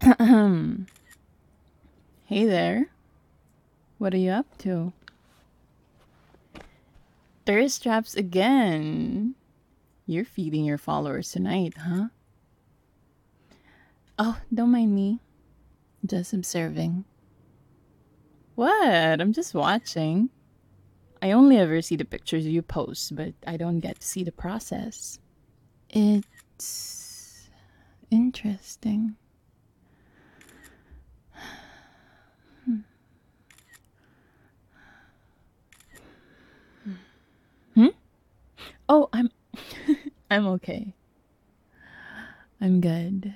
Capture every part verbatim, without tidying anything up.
Hey there. What are you up to? Thirst traps again. You're feeding your followers tonight, huh? Oh, don't mind me. Just observing. What? I'm just watching. I only ever see the pictures you post, but I don't get to see the process. It's interesting. Hmm? Oh, I'm I'm okay. I'm good.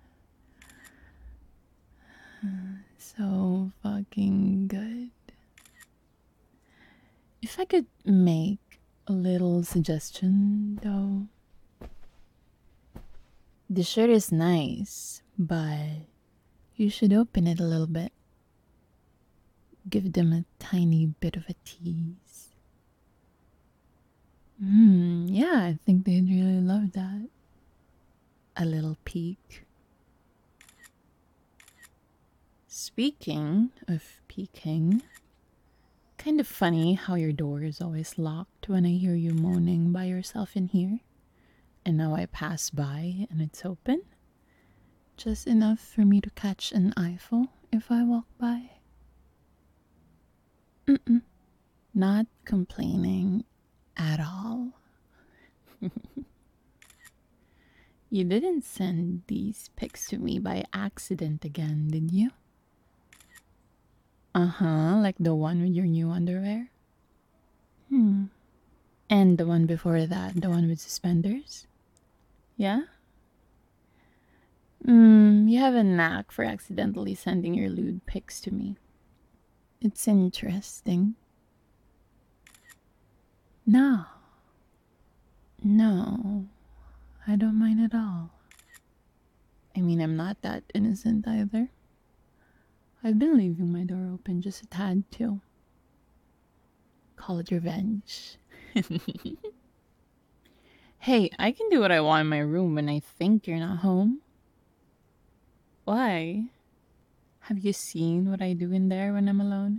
So fucking good. If I could make a little suggestion, though, the shirt is nice, but you should open it a little bit. Give them a tiny bit of a tease. Hmm, yeah, I think they'd really love that. A little peek. Speaking of peeking, kind of funny how your door is always locked when I hear you moaning by yourself in here. And now I pass by and it's open. Just enough for me to catch an eyeful if I walk by. Mm-mm. Not complaining at all. You didn't send these pics to me by accident again, did you? Uh-huh, like the one with your new underwear? Hmm. And the one before that, the one with suspenders? Yeah? Hmm, you have a knack for accidentally sending your lewd pics to me. It's interesting. No. No. I don't mind at all. I mean, I'm not that innocent either. I've been leaving my door open just a tad too. Call it revenge. Hey, I can do what I want in my room when I think you're not home. Why? Have you seen what I do in there when I'm alone?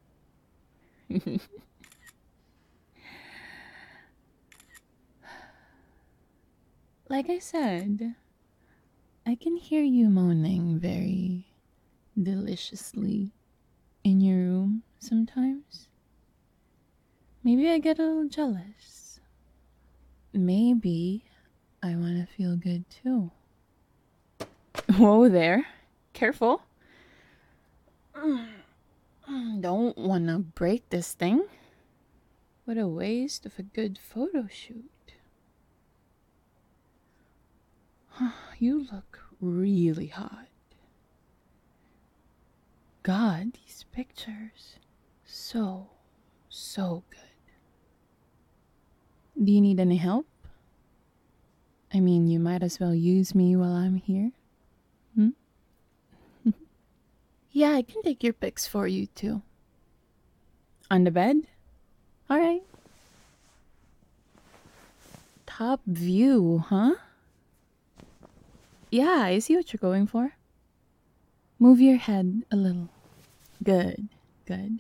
Like I said, I can hear you moaning very deliciously in your room sometimes. Maybe I get a little jealous. Maybe I want to feel good too. Whoa there. Careful. Don't want to break this thing. What a waste of a good photo shoot. You look really hot. God, these pictures. So, so good. Do you need any help? I mean, you might as well use me while I'm here. Hmm? Yeah, I can take your pics for you too. On the bed? Alright. Top view, huh? Yeah, I see what you're going for. Move your head a little. Good, good.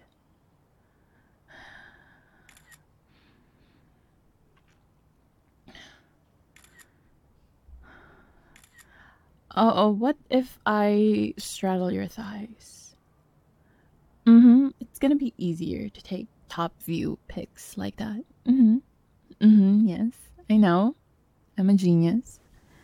Oh, oh, what if I straddle your thighs? Mm-hmm. It's gonna be easier to take top view pics like that. Mm-hmm. Mm-hmm. Yes, I know. I'm a genius.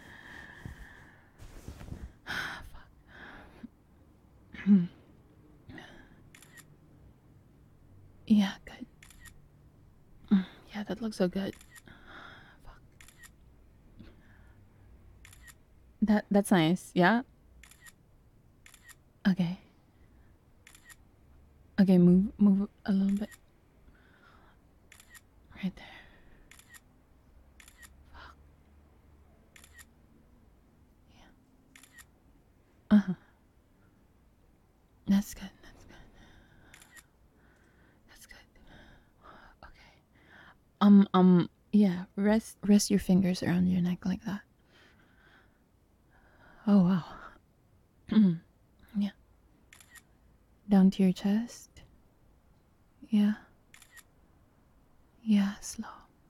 Yeah, good. Mm, yeah, that looks so good. Fuck. That that's nice. Yeah. Okay. Okay, move move a little bit. Right there. Fuck. Yeah. Uh-huh. That's good. That's good. That's good. Okay. Um um yeah, rest rest your fingers around your neck like that. Oh wow. into your chest. Yeah. Yeah, slow.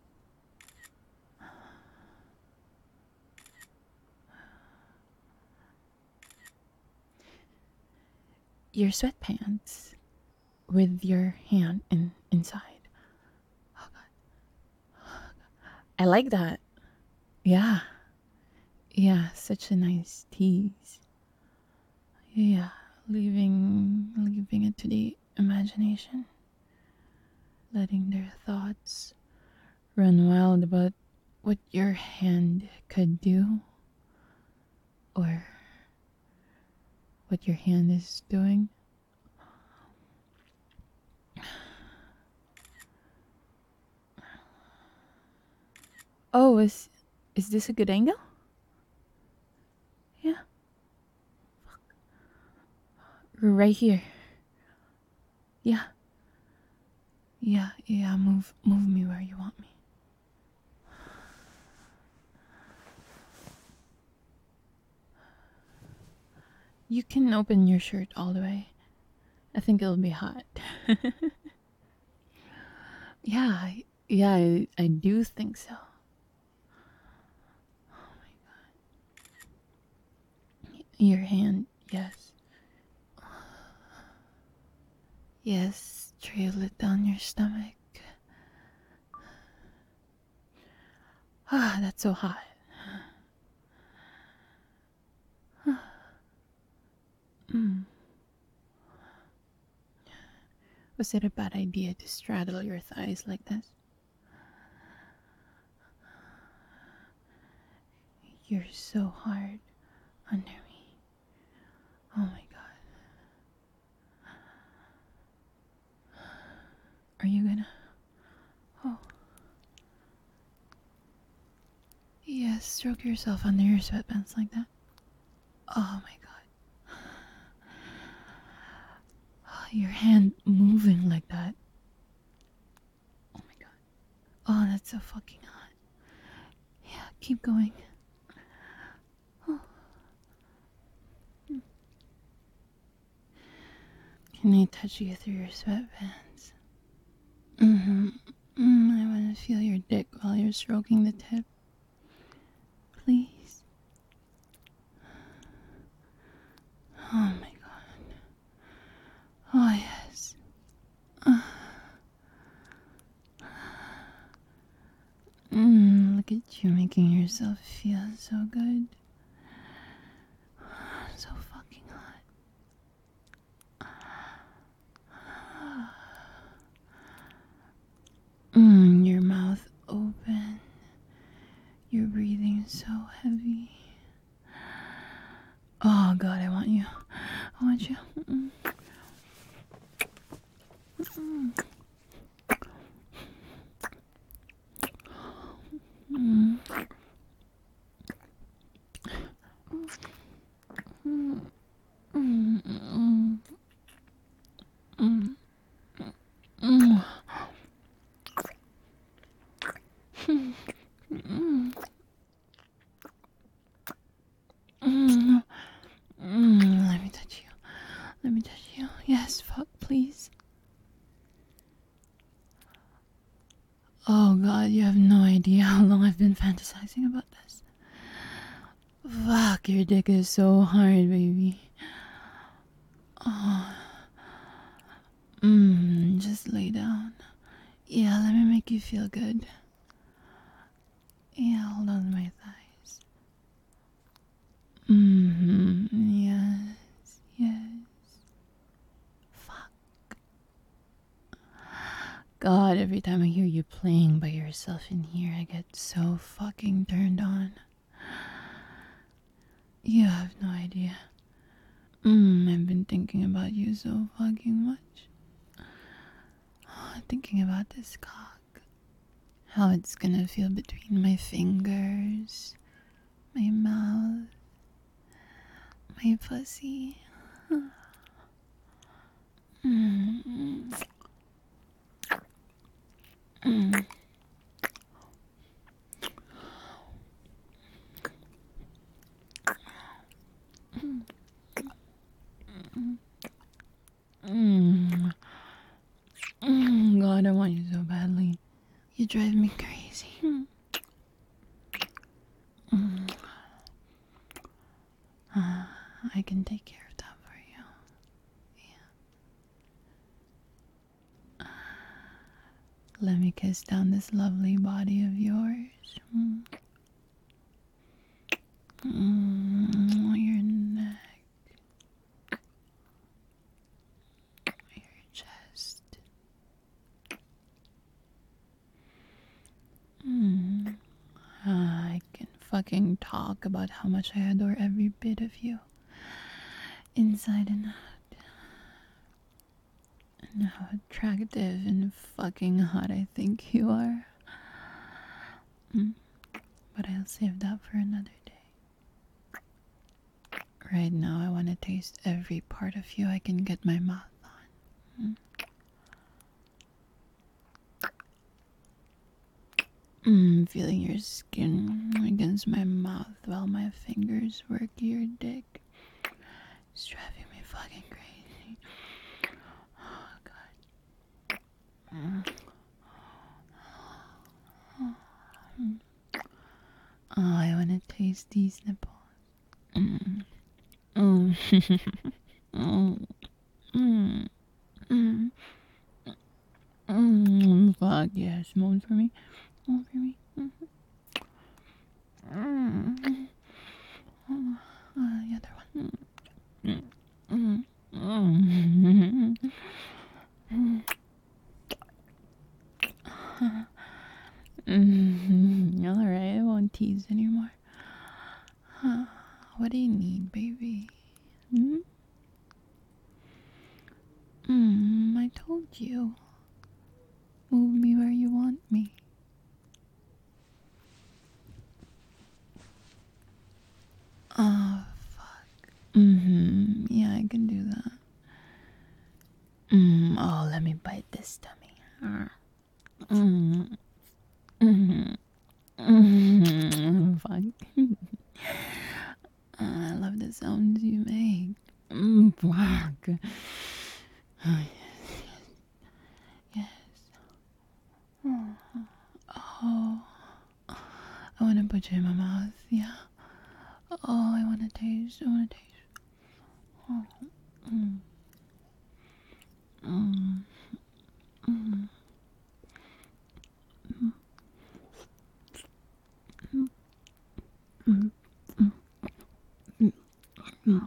Your sweatpants with your hand in inside. Oh god. I like that. Yeah. Yeah, such a nice tease. Yeah, leaving leaving it to the imagination. Letting their thoughts run wild about what your hand could do or what your hand is doing. Oh, is is this a good angle? Yeah. Right here. Yeah. Yeah, yeah, move move me where you want me. You can open your shirt all the way. I think it'll be hot. Yeah, I- yeah, I, I do think so. Your hand, yes. Yes, trail it down your stomach. Ah, that's so hot. Mm. Was it a bad idea to straddle your thighs like this? You're so hard under me. Oh my god. Are you gonna? Oh. Yes, stroke yourself under your sweatpants like that. Oh my god. Your hand moving like that. Oh my god. Oh, that's so fucking hot. Yeah, keep going. Oh. Can I touch you through your sweatpants? Mm-hmm. Mm, I want to feel your dick while you're stroking the tip. Please. Oh my god. Oh yes. Uh. Mm, look at you making yourself feel so good. So fucking hot. Mm, your mouth open. You're breathing so heavy. Oh god, I want you. I want you. Mm-mm. Mm-mm. Mm. Mm. Mm. Mm. Mm. Mm. Mm. Mm. Mm. Let me touch you. Let me touch you. Yes, fuck, please. Oh god, you have no idea how long I've been fantasizing about this. Fuck, your dick is so hard, baby. Oh. Mmm, just lay down. Yeah, let me make you feel good. Yeah, hold on to my thighs. Mm-hmm, yes, yes. Fuck. God, every time I hear you playing by yourself in here, I get so fucking turned on. You have no idea. Mmm, I've been thinking about you so fucking much. Thinking about this cock. How it's gonna feel between my fingers, my mouth, my pussy. Mm. Mm. Mm. I can take care of that for you. Yeah. Let me kiss down this lovely body of yours. Mm. Mm, your neck, your chest. Mm. I can fucking talk about how much I adore every bit of you, inside and out, and how attractive and fucking hot I think you are. Mm. But I'll save that for another day. Right now, I want to taste every part of you I can get my mouth on. Mm. Mm, feeling your skin against my mouth while my fingers work your dick. It's driving me fucking crazy. Oh, God. Mm. Oh, I want to taste these nipples. Mm. Mm. mm. Mm. Mm. Mm. Fuck yes, moan for me. Moan for me. Mm-hmm. Mm. Oh, uh, the other one. Mm. Mm. Mm. Mm. Mm. All right, I won't tease anymore. Huh. What do you need, baby? Hmm? Mm, I told you. Move me where you want me. Oh, fuck. Mm-hmm. Yeah, I can do that. Mm, oh, let me bite this tummy. Mm. Mm-hmm. Mm-hmm. Fuck. Oh, I love the sounds you make. Mm, fuck. Oh, yes, yes, yes. Oh, I want to put you in my mouth, yeah. Oh, I want to taste, I want to taste. Oh, mm, mm, mm, mm, mm, mm, mm, mm,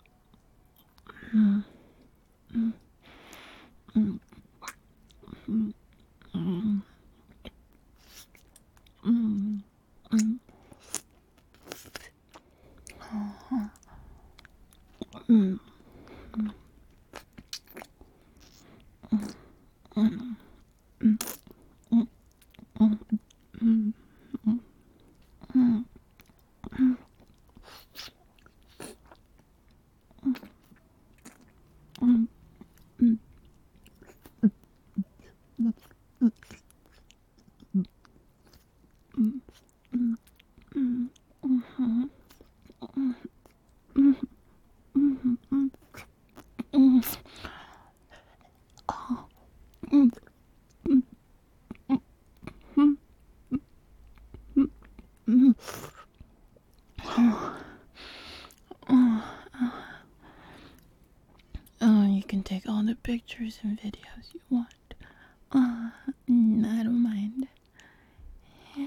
mm, mm, mm, mm, mm, mm, mm. Mm, mm, mm, mm, mm, mm, mm, mm. Oh, you can take all the pictures and videos you want. Uh, mm, I don't mind. Yeah.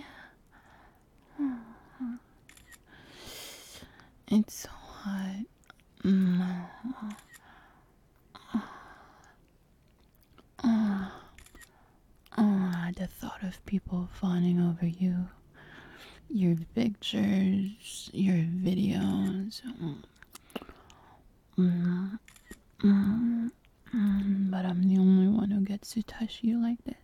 It's so hot. Mm. Oh, oh, the thought of people fawning over you, your pictures, your videos. Mm, mm, mm, mm, but I'm the only one who gets to touch you like this.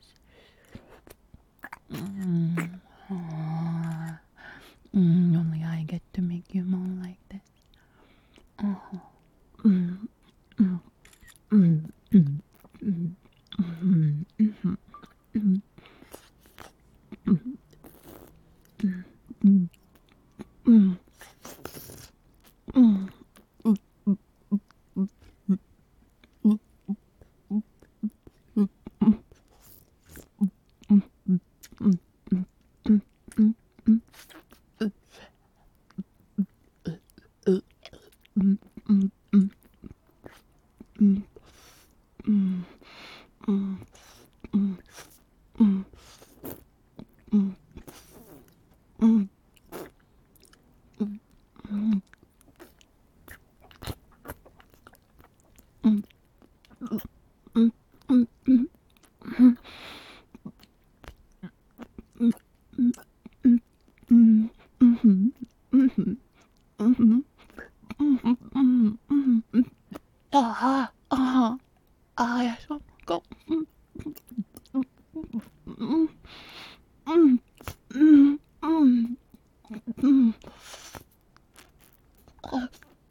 Mm, oh, mm, only I get to make you moan like this. Oh, mm, mm, mm, mm, mm, mm, mm, mm, mm, mm, mm. Mm, mm, mm, mm, mm, mm, mm, mm, mm, mm, mm, mm, mm, mm, mm, mm, mhm, mhm, mhm, mhm, mhm, mhm. Ah, ah, ah, yes, oh, go. Mm, mm, mm, mm, mm, mm. Oh,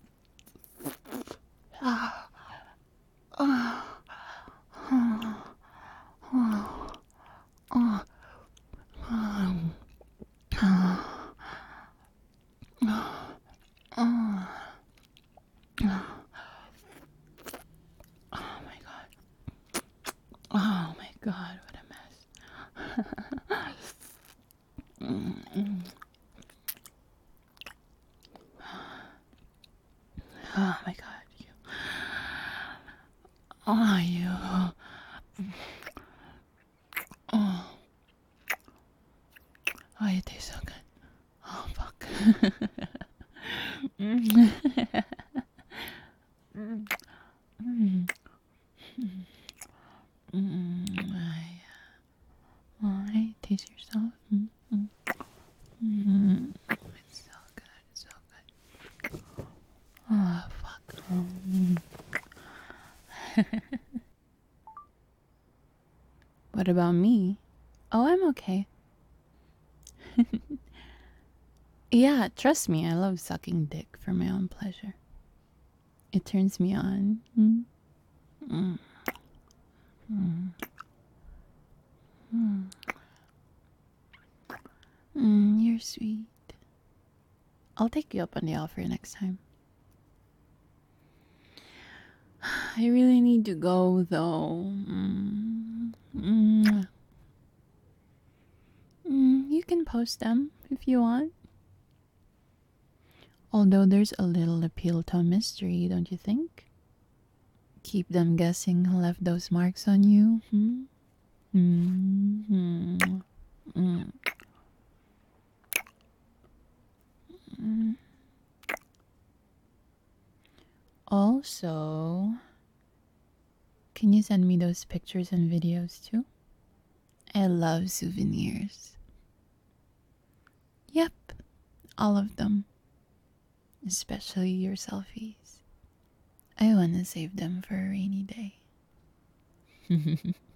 ah, ah, ah, ah, ah, ah, ah. Oh my god. Oh my god, what a mess. Mm, oh my god, you. Oh, you. Oh, oh, you taste so good. Oh, fuck. Mm, mm, mm, mm, I, oh, I taste yourself. Mm, mm, mm. It's so good, it's so good. Oh, fuck. Mm. What about me? Oh, I'm okay. Yeah, trust me, I love sucking dick for my own pleasure. It turns me on. Mm, mm, mm, mm. Mm, you're sweet. I'll take you up on the offer next time. I really need to go though. Mm, mm, mm, you can post them if you want. Although there's a little appeal to a mystery, don't you think? Keep them guessing who left those marks on you. Hmm? Mm, mm, mm, mm. Also, can you send me those pictures and videos too? I love souvenirs. Yep, all of them. Especially your selfies. I want to save them for a rainy day.